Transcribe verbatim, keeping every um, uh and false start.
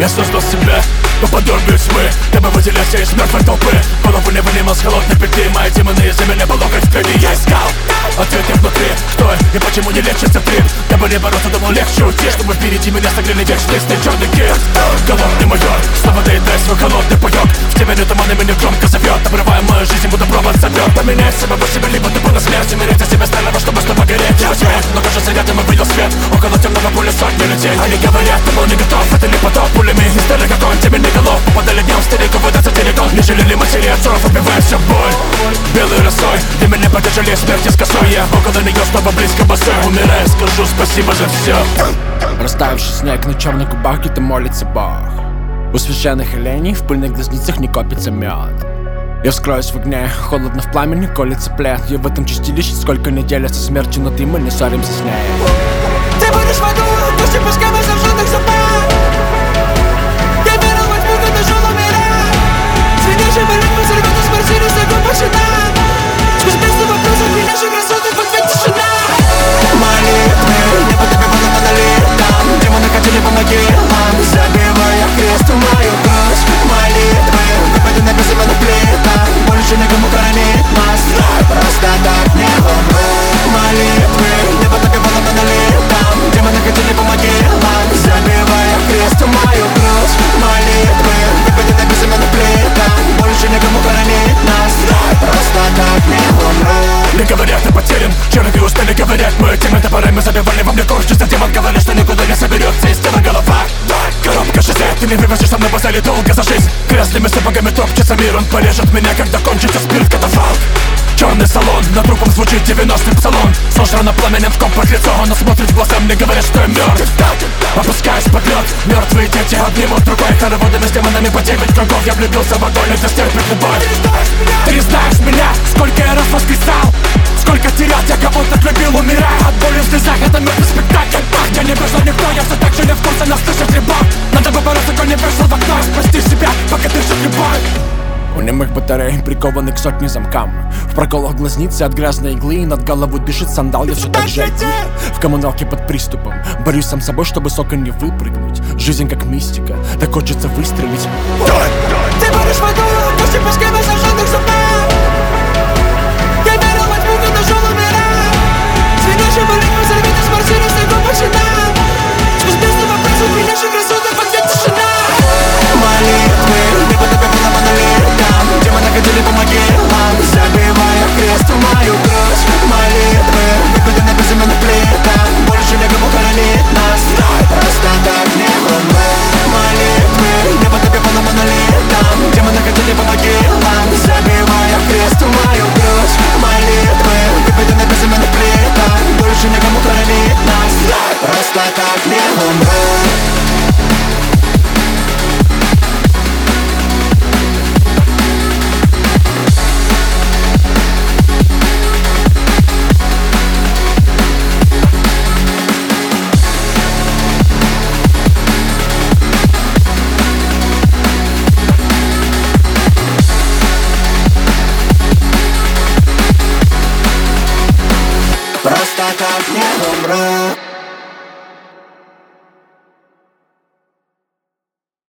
Я создал себя по подобию тьмы, дабы выделяться из мертвой толпы. Голову не вынимал с холодной петлы. Мои демоны из-за меня по локоть в крови. Я искал ответы внутри, кто и почему не лечится трип. Дабы не бороться, думал легче уйти, чтобы впереди меня согрели вечный стиль черный кит. Голодный майор, снова доедай свой холодный паёк. В теме туманы меня громко зовет. Обрывая мою жизнь, будто провод зовет. Поменяй самого себя, либо ты на смерть. Умереть за себя стального, чтобы снова гореть. Я уверен, но кажется рядом увидел свет. Около темного поля сотни людей. Они говорят, ты был не готов, это не поток. Пулями из стали как он, теменный голов. Попадали днем стариков, выдаться террикон. Не жалели матери отцов, убивая всю боль. Белой росой, для меня потяжелее смерти с косой. Я около нее снова близко босой. Умирая, скажу спасибо за все. Растаявший снег на черных губах, где-то молится Бог. У священных оленей в пыльных глазницах не копится мед. Я вскроюсь в огне, холодно в пламени, колется плед. Я в этом чистилище сколько не делятся смертью, но ты, мы не ссоримся с ней. Ты будешь в аду, пусть и пускай мы зажженных зубах. Я верил во тьму, когда жил умирать. Звенящий молитвы взорвет и смертили снегом по щитам. Сквозь бездну вопросов меняющих красоты в ответ тишина. Молитвы, небо тебе было монолитом. Демоны хотели помоги нам, забивая крест в мою грудь. Молитвы, выпади на безымянных плитах. Больше никому хоронить нас, просто так не умру. Молитвы, небо тебе было монолитом. Демоны хотели помоги нам, забивая крест в мою грудь. Молитвы, выпади на безымянных плитах. Больше никому хоронить нас, просто так не умру. Мне говорят, ты потерян, черви устали говорят. Мы теми топорами забивали во мне кожу. За демон говорили, что никуда не соберется из тела голова. Коробка жизни, ты не вывезешь со мной базали долго за жизнь. Грязными сапогами топчется мир, он порежет меня, когда кончится спирт катафалк. Черный салон, над трупом звучит девяностый псалом. Сожрано пламенем в компах лицо, он смотрит в глаза, мне говорят, что я мертв. Опускаюсь под лед, мертвые дети обнимут рукой. Хороводами с демонами по девять кругов. Я влюбился в огонь, это стерпит любовь. Ты не знаешь меня, сколько я раз воскресал. Сколько терять, я кого-то любил, умирая от боли в слезах. Это мертвый спектакль, так, я не вышел никто. Я все так же не в курсе, нас слышит ребок. Надо бы бороться, кто не вышел в окно. Спасти себя, пока дышит любовь. У немых батарей прикованы к сотне замкам. В проколах глазницы от грязной иглы. Над головой дышит сандал, я все так же один. В коммуналке под приступом борюсь сам собой, чтобы с окон не выпрыгнуть. Жизнь как мистика, так хочется выстрелить. Ты будешь в аду,